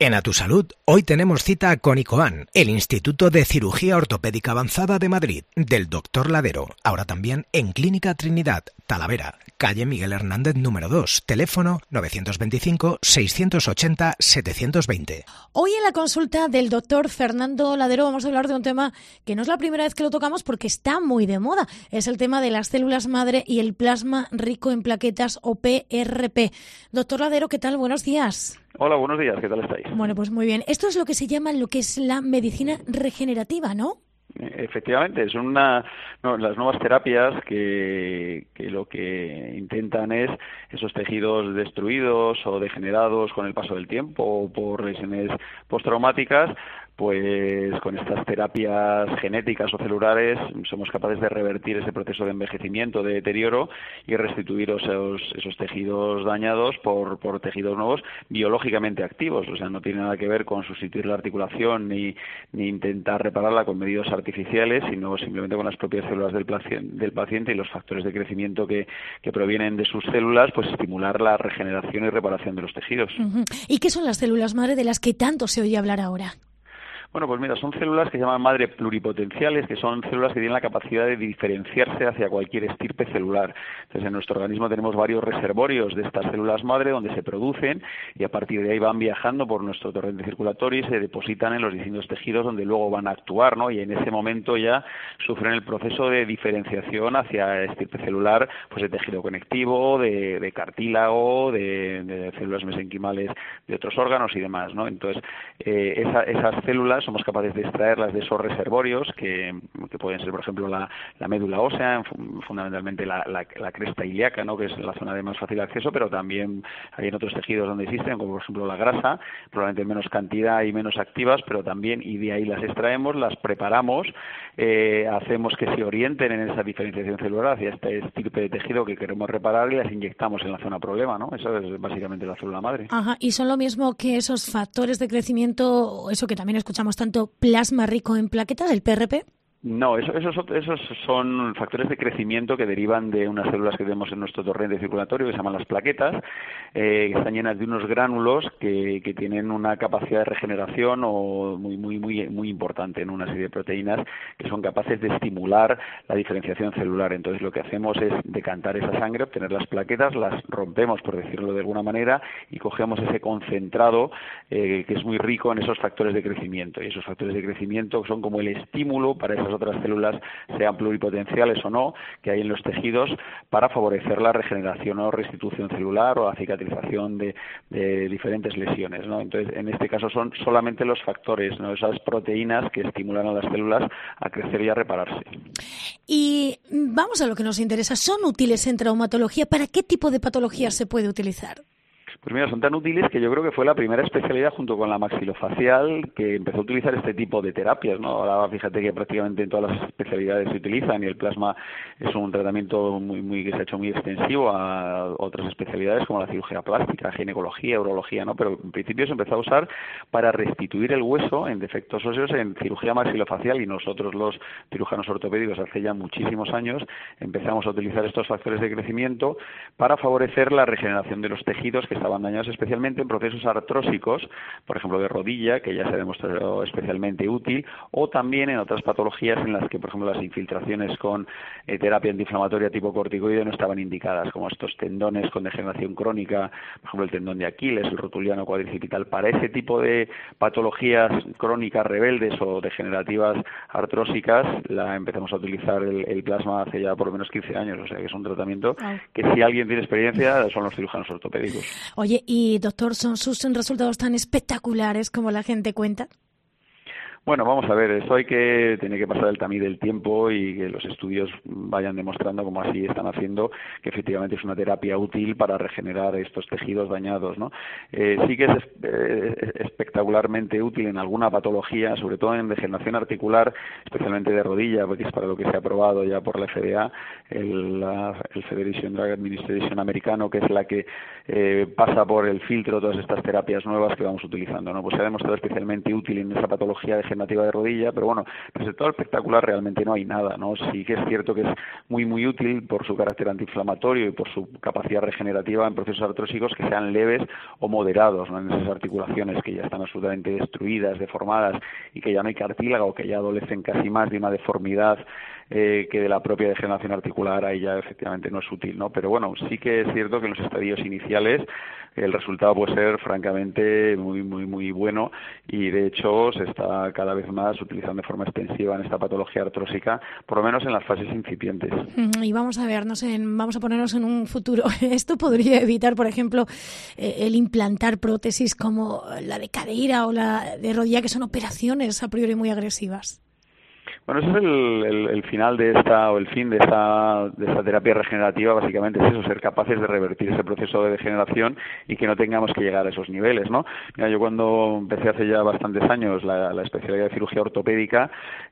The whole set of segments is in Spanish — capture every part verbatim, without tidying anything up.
En A Tu Salud, hoy tenemos cita con ICOAN, el Instituto de Cirugía Ortopédica Avanzada de Madrid, del doctor Ladero, ahora también en Clínica Trinidad, Talavera, calle Miguel Hernández número dos, teléfono nueve dos cinco, seis ocho cero, siete dos cero. Hoy en la consulta del doctor Fernando Ladero vamos a hablar de un tema que no es la primera vez que lo tocamos porque está muy de moda. Es el tema de las células madre y el plasma rico en plaquetas o P R P. Doctor Ladero, ¿qué tal? Buenos días. Hola, buenos días. ¿Qué tal estáis? Bueno, pues muy bien. Esto es lo que se llama lo que es la medicina regenerativa, ¿no? Efectivamente, son una, no, las nuevas terapias que, que lo que intentan es esos tejidos destruidos o degenerados con el paso del tiempo o por lesiones postraumáticas, pues con estas terapias genéticas o celulares somos capaces de revertir ese proceso de envejecimiento, de deterioro y restituir esos, esos tejidos dañados por, por tejidos nuevos biológicamente activos. O sea, no tiene nada que ver con sustituir la articulación ni, ni intentar repararla con medios artificiales, sino simplemente con las propias células del paciente, del paciente y los factores de crecimiento que, que provienen de sus células, pues estimular la regeneración y reparación de los tejidos. Uh-huh. ¿Y qué son las células madre de las que tanto se oye hablar ahora? Bueno, pues mira, son células que se llaman madre pluripotenciales, que son células que tienen la capacidad de diferenciarse hacia cualquier estirpe celular. Entonces, en nuestro organismo tenemos varios reservorios de estas células madre donde se producen y a partir de ahí van viajando por nuestro torrente circulatorio y se depositan en los distintos tejidos donde luego van a actuar, ¿no? Y en ese momento ya sufren el proceso de diferenciación hacia estirpe celular, pues de tejido conectivo, de, de cartílago, de, de células mesenquimales de otros órganos y demás, ¿no? Entonces, eh, esa, esas células somos capaces de extraerlas de esos reservorios que, que pueden ser, por ejemplo, la, la médula ósea, fundamentalmente la, la, la cresta ilíaca, ¿no? Que es la zona de más fácil acceso, pero también hay en otros tejidos donde existen, como por ejemplo la grasa, probablemente en menos cantidad y menos activas, pero también, y de ahí las extraemos, las preparamos, eh, hacemos que se orienten en esa diferenciación celular hacia este estirpe de tejido que queremos reparar y las inyectamos en la zona problema, ¿no? Eso es básicamente la célula madre. Ajá, y son lo mismo que esos factores de crecimiento, eso que también escuchamos tanto, plasma rico en plaquetas, el P R P. No, eso, esos, esos son factores de crecimiento que derivan de unas células que tenemos en nuestro torrente circulatorio que se llaman las plaquetas, eh, que están llenas de unos gránulos que, que tienen una capacidad de regeneración o muy muy muy muy importante en una serie de proteínas que son capaces de estimular la diferenciación celular. Entonces lo que hacemos es decantar esa sangre, obtener las plaquetas, las rompemos por decirlo de alguna manera y cogemos ese concentrado eh, que es muy rico en esos factores de crecimiento y esos factores de crecimiento son como el estímulo para esas otras células, sean pluripotenciales o no, que hay en los tejidos para favorecer la regeneración o restitución celular o la cicatrización de, de diferentes lesiones, ¿no? Entonces, en este caso son solamente los factores, ¿no? Esas proteínas que estimulan a las células a crecer y a repararse. Y vamos a lo que nos interesa. ¿Son útiles en traumatología? ¿Para qué tipo de patologías se puede utilizar? Pues mira, son tan útiles que yo creo que fue la primera especialidad junto con la maxilofacial que empezó a utilizar este tipo de terapias, ¿no? Ahora fíjate que prácticamente en todas las especialidades se utilizan y el plasma es un tratamiento muy muy que se ha hecho muy extensivo a otras especialidades como la cirugía plástica, ginecología, urología, ¿no? Pero en principio se empezó a usar para restituir el hueso en defectos óseos en cirugía maxilofacial y nosotros los cirujanos ortopédicos hace ya muchísimos años empezamos a utilizar estos factores de crecimiento para favorecer la regeneración de los tejidos que estaban dañados especialmente en procesos artrósicos, por ejemplo de rodilla, que ya se ha demostrado especialmente útil, o también en otras patologías en las que, por ejemplo, las infiltraciones con eh, terapia antiinflamatoria tipo corticoide no estaban indicadas, como estos tendones con degeneración crónica, por ejemplo el tendón de Aquiles, el rotuliano cuadricipital. Para ese tipo de patologías crónicas rebeldes o degenerativas artrósicas, la empezamos a utilizar el, el plasma hace ya por lo menos quince años, o sea que es un tratamiento que si alguien tiene experiencia son los cirujanos ortopédicos. Oye, y doctor, ¿son sus resultados tan espectaculares como la gente cuenta? Bueno, vamos a ver, esto hay que tiene que pasar el tamiz del tiempo y que los estudios vayan demostrando, como así están haciendo, que efectivamente es una terapia útil para regenerar estos tejidos dañados, ¿no? Eh, sí que es eh, espectacularmente útil en alguna patología, sobre todo en degeneración articular, especialmente de rodilla, porque es para lo que se ha aprobado ya por la F D A, el, la, el Federation Drug Administration americano, que es la que eh, pasa por el filtro todas estas terapias nuevas que vamos utilizando, ¿no? Pues se ha demostrado especialmente útil en esa patología degenerativa de rodilla, pero bueno, resultado espectacular realmente no hay nada, ¿no? Sí que es cierto que es muy muy útil por su carácter antiinflamatorio y por su capacidad regenerativa en procesos artrósicos que sean leves o moderados, ¿no? En esas articulaciones que ya están absolutamente destruidas, deformadas y que ya no hay cartílago, que ya adolecen casi más de una deformidad eh, que de la propia degeneración articular, ahí ya efectivamente no es útil, ¿no? Pero bueno, sí que es cierto que en los estadios iniciales el resultado puede ser francamente muy muy muy bueno y de hecho se está cada vez más utilizando de forma extensiva en esta patología artrósica, por lo menos en las fases incipientes. Y vamos a ver, no sé, vamos a ponernos en un futuro. ¿Esto podría evitar, por ejemplo, eh, el implantar prótesis como la de cadera o la de rodilla, que son operaciones a priori muy agresivas? Bueno, ese es el, el, el final de esta, o el fin de esta, de esta terapia regenerativa, básicamente es eso, ser capaces de revertir ese proceso de degeneración y que no tengamos que llegar a esos niveles, ¿no? Mira, yo cuando empecé hace ya bastantes años la, la especialidad de cirugía ortopédica,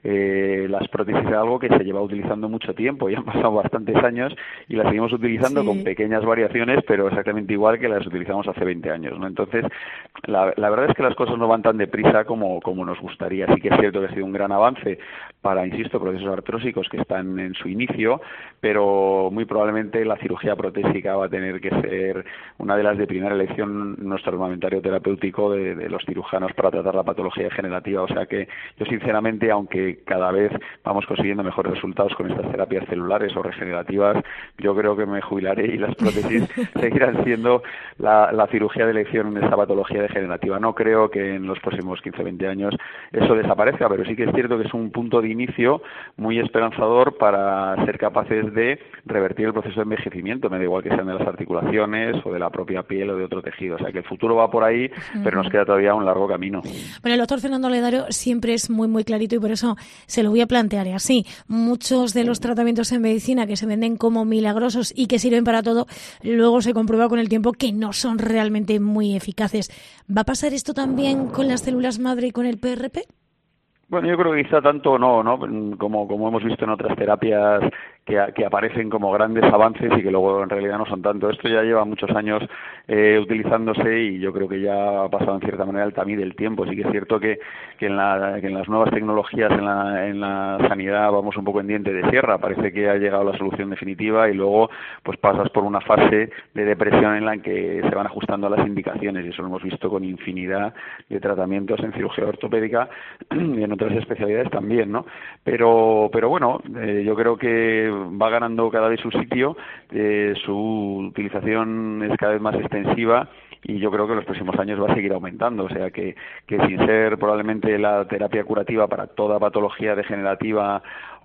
eh, las prótesis era algo que se lleva utilizando mucho tiempo, ya han pasado bastantes años y las seguimos utilizando sí. con pequeñas variaciones, pero exactamente igual que las utilizamos hace veinte años, ¿no? Entonces, la, la verdad es que las cosas no van tan deprisa como, como nos gustaría. Sí que es cierto que ha sido un gran avance para, insisto, procesos artrósicos que están en su inicio, pero muy probablemente la cirugía protésica va a tener que ser una de las de primera elección en nuestro armamentario terapéutico de, de los cirujanos para tratar la patología degenerativa. O sea que yo, sinceramente, aunque cada vez vamos consiguiendo mejores resultados con estas terapias celulares o regenerativas, yo creo que me jubilaré y las prótesis seguirán siendo la, la cirugía de elección en esta patología degenerativa. No creo que en los próximos quince o veinte años eso desaparezca, pero sí que es cierto que es un punto de inicio muy esperanzador para ser capaces de revertir el proceso de envejecimiento, me da igual que sean de las articulaciones o de la propia piel o de otro tejido. O sea que el futuro va por ahí, uh-huh. pero nos queda todavía un largo camino. Bueno, el doctor Fernando Ladero siempre es muy, muy clarito y por eso se lo voy a plantear así. Muchos de los tratamientos en medicina que se venden como milagrosos y que sirven para todo, luego se comprueba con el tiempo que no son realmente muy eficaces. ¿Va a pasar esto también con las células madre y con el P R P? Bueno, yo creo que quizá tanto no, ¿no? Como, como hemos visto en otras terapias que, que aparecen como grandes avances y que luego en realidad no son tanto. Esto ya lleva muchos años eh, utilizándose y yo creo que ya ha pasado en cierta manera el tamiz del tiempo. Sí que es cierto que, que, en, la, que en las nuevas tecnologías en la, en la sanidad vamos un poco en diente de sierra. Parece que ha llegado la solución definitiva y luego pues pasas por una fase de depresión en la que se van ajustando a las indicaciones y eso lo hemos visto con infinidad de tratamientos en cirugía ortopédica y en otras especialidades también, ¿no? Pero, pero bueno, eh, yo creo que va ganando cada vez su sitio, eh, su utilización es cada vez más extensiva y yo creo que en los próximos años va a seguir aumentando, o sea que, que sin ser probablemente la terapia curativa para toda patología degenerativa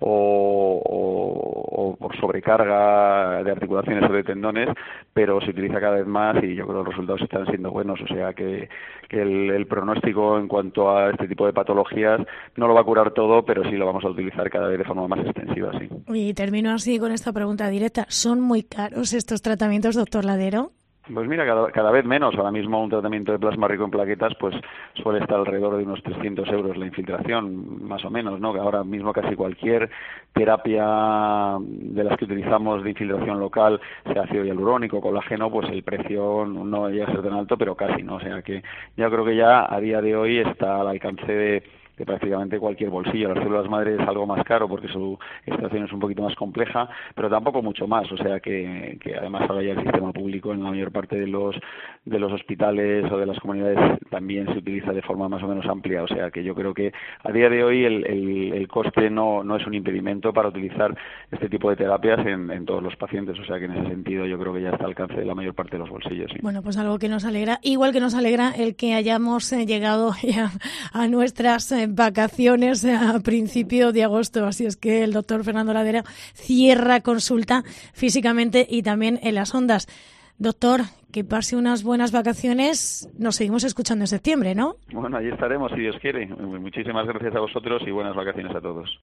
o, o, o por sobrecarga de articulaciones o de tendones, pero se utiliza cada vez más y yo creo que los resultados están siendo buenos, o sea que, que el, el pronóstico en cuanto a este tipo de patologías no lo va a curar todo, pero sí lo vamos a utilizar cada vez de forma más extensiva, sí. Y termino así con esta pregunta directa, ¿son muy caros estos tratamientos, doctor Ladero? Pues mira, cada, cada vez menos. Ahora mismo un tratamiento de plasma rico en plaquetas pues suele estar alrededor de unos trescientos euros la infiltración, más o menos, ¿no? Que ahora mismo casi cualquier terapia de las que utilizamos de infiltración local, sea ácido hialurónico, colágeno, pues el precio no llega a ser tan alto, pero casi, ¿no? O sea que yo creo que ya a día de hoy está al alcance de de prácticamente cualquier bolsillo. Las células madre es algo más caro porque su extracción es un poquito más compleja, pero tampoco mucho más, o sea que, que además ahora ya el sistema público en la mayor parte de los de los hospitales o de las comunidades también se utiliza de forma más o menos amplia, o sea que yo creo que a día de hoy el, el, el coste no, no es un impedimento para utilizar este tipo de terapias en, en todos los pacientes, o sea que en ese sentido yo creo que ya está al alcance de la mayor parte de los bolsillos. Sí. Bueno, pues algo que nos alegra, igual que nos alegra el que hayamos eh, llegado ya a nuestras eh, vacaciones a principio de agosto, así es que el doctor Fernando Ladero cierra consulta físicamente y también en las ondas. Doctor, que pase unas buenas vacaciones, nos seguimos escuchando en septiembre, ¿no? Bueno, allí estaremos si Dios quiere. Muchísimas gracias a vosotros y buenas vacaciones a todos.